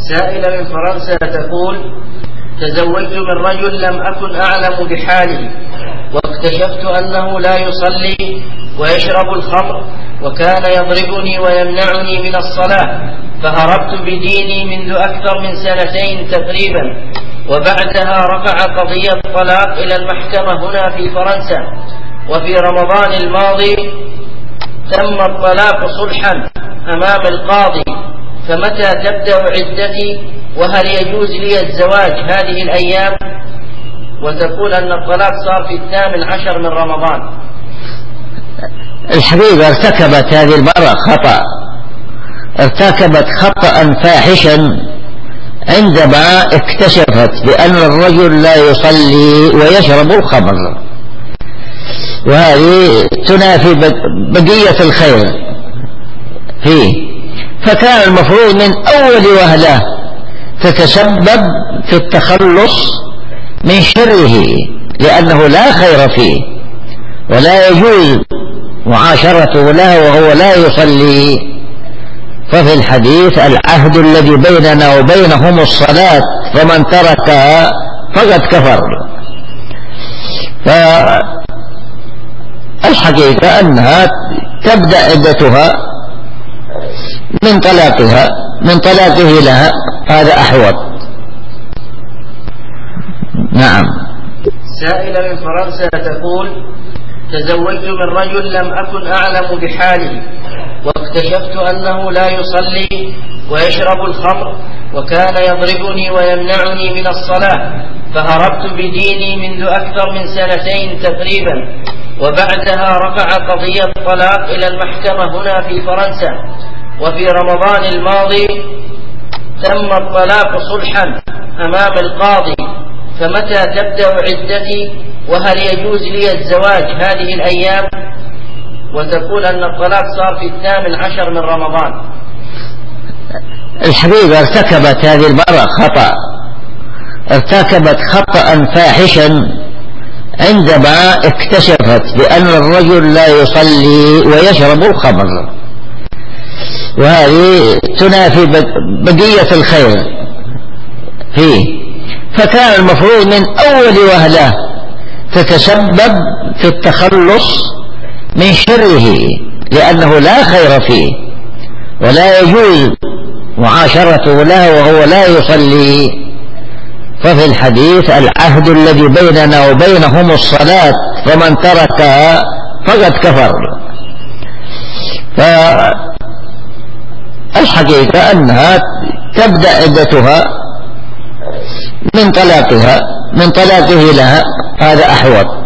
سائلة من فرنسا تقول: تزوجت من رجل لم أكن أعلم بحاله، واكتشفت أنه لا يصلي ويشرب الخمر، وكان يضربني ويمنعني من الصلاة، فهربت بديني منذ أكثر من 2 تقريبا، وبعدها رفع قضية طلاق إلى المحكمة هنا في فرنسا، وفي رمضان الماضي تم الطلاق صلحا أمام القاضي، فمتى تبدأ عدتي؟ وهل يجوز لي الزواج هذه الأيام؟ وتقول أن الطلاق صار في 18 من رمضان. الحقيقة ارتكبت هذه المرأة خطأ، ارتكبت خطأ فاحشا عندما اكتشفت بأن الرجل لا يصلي ويشرب الخمر، وهذه تنافي بقية الخير فيه، فكان المفروض من أول وهلة تتسبب في التخلص من شره، لأنه لا خير فيه ولا يجوز معاشرته له وهو لا يصلي. ففي الحديث: العهد الذي بيننا وبينهم الصلاة، فمن تركها فقد كفر. فالحقيقة أنها تبدأ عدتها من طلاقه لها، هذا أحوط. نعم. سائلة من فرنسا تقول: تزوجت من رجل لم أكن أعلم بحاله، واكتشفت أنه لا يصلي ويشرب الخمر، وكان يضربني ويمنعني من الصلاة، فهربت بديني منذ أكثر من 2 تقريبا، وبعدها رفع قضية طلاق إلى المحكمة هنا في فرنسا، وفي رمضان الماضي تم الطلاق صلحا أمام القاضي، فمتى تبدأ عدتي؟ وهل يجوز لي الزواج هذه الأيام؟ وتقول أن الطلاق صار في 18 من رمضان. الحقيقة ارتكبت هذه المرأة خطأ، ارتكبت خطأ فاحشا عندما اكتشفت بأن الرجل لا يصلي ويشرب الخمر، وهذه تنافي بقية الخير فيه، فكان المفروض من أول وهلة تتسبب في التخلص من شره، لأنه لا خير فيه ولا يجوز معاشرته له وهو لا يصلي. ففي الحديث: العهد الذي بيننا وبينهم الصلاة، فمن تركها فقد كفر. فالحقيقة أنها تبدأ عدتها من طلاقه لها، هذا أحوط.